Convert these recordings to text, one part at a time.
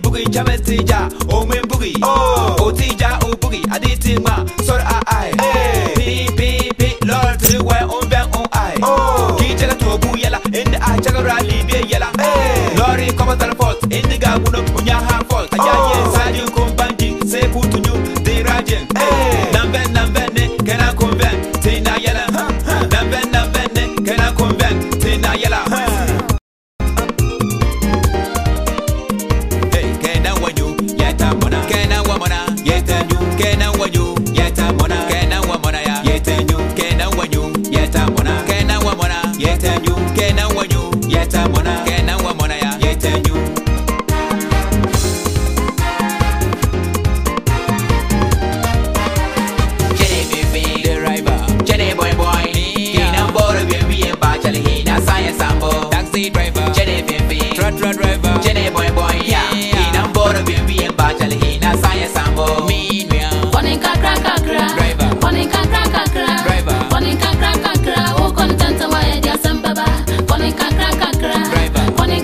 boogie chametija o men boogie o tija o boogie aditi ma sor ai pi lord to why on ben on ai ki jaga to bu yala in a jaga rally be yala lori come to the fault in the gabuno punya ha fault ayaye sadi kombanji se putunyu de rajen nambe ne kana convent tina yala nambe ne kana convent tina yala hey kana wanyu yeta mona kana wamona yeta nyu kana wanyu yeta mona kana wamona ya yeta nyu kana wanyu yeta mona kana wamona yeta nyu kana wanyu yeta mona kana wamona ya yeta nyu taxi driver, Jenny Pimpin, truck driver, Jenny boy, yeah. He done board of BB and Bachel, he na science sambo. Meanwhile, Poning kakra driver, poning kakra driver, poning kakra. Who content why dia sambaba? Poning kakra driver, poning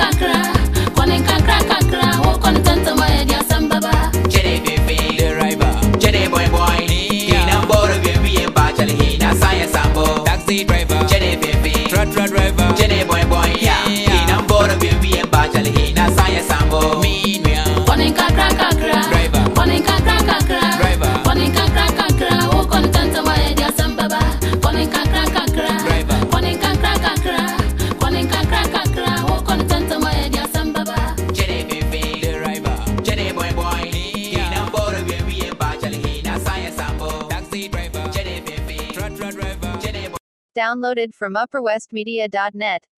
kakra. Who content why dia sambaba? Jenny Pimpin, driver, Jenny boy, he done board of BB and Bachel, he na science sambo. Taxi driver, Jenny Pimpin, truck driver, Jenny boy, yeah. He done board of BB and Bachel, he na science sambo. Meanwhile, Poning kakra driver, poning kakra driver, poning kakra. Who content why dia sambaba? Poning kakra driver, poning kakra. Who content why dia sambaba? Jenny Pimpin, driver, Jenny boy, he done board of BB and Bachel, he na science sambo. Taxi driver, Jenny Pimpin, truck driver, Jenny boy. Downloaded from upperwestmedia.net.